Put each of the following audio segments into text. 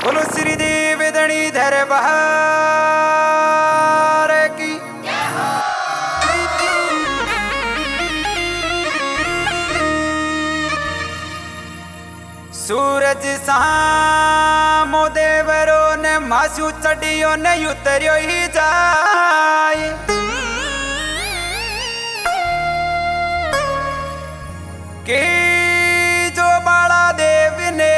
बोलो श्रीदेव धरणीधर बहार की। सूरज सामो देवरो ने मासू चढ़ियो ने उतरियो ही जाए। के जो बाला देव ने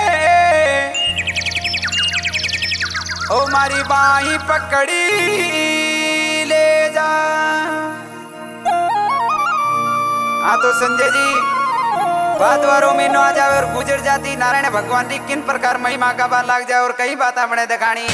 ओ मारी बाही पकड़ी ले जा। हाँ तो संजय जी भादवारों में आ जाए और गुजर जाती नारायण भगवान की किन प्रकार महिमा का बार लाग जाए और कई बात अपने दिखानी।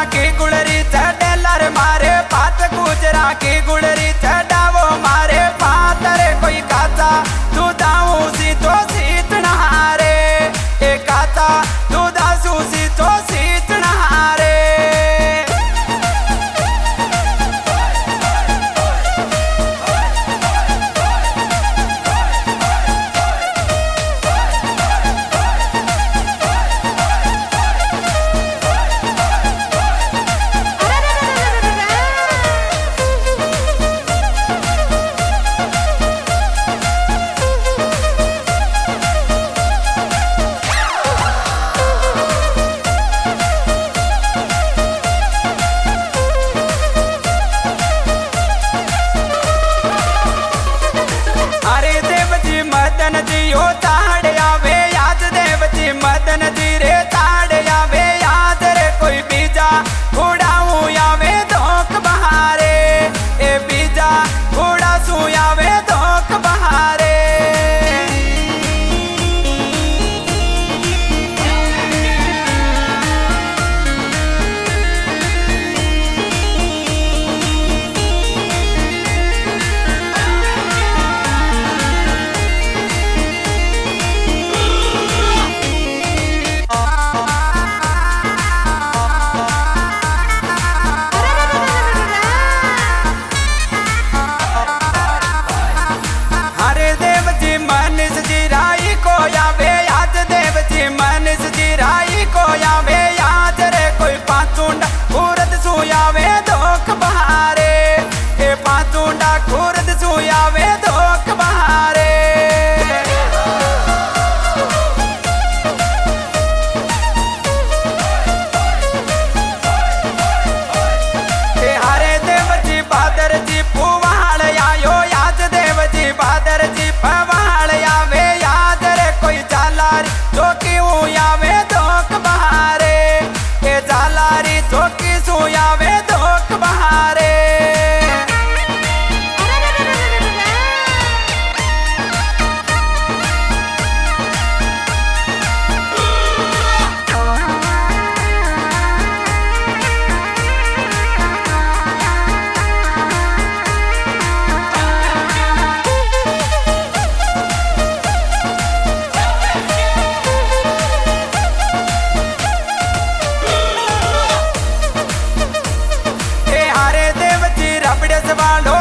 की गुड़री चढ़ेला रे मारे पात गुजरा की गुड़री चढ़ावो मारे पात रे कोई काता दूधाऊ सी तो सीत नहारे ए काता दूधासू सी तो सीत नहारे मदन जी ओ ताड़ आवे याद देव जी मदन जी रे ताड़ आवे याद रे कोई बीजा उड़ाऊ आवे धोख बहारे ए बीजा उड़ा सू आवे धोख बहारे यावे धोख बहारे ए पातुंडा खुर्द सुयावे धोख बहारे ए हरे देव जी बहादुर जी पुवाल आयो याद देव जी बहादुर जी पवाल आवे याद रे कोई जालारी चौकी आवे धोख बहारे ए जालारी चौकी सुयावे धोख बहारे वालों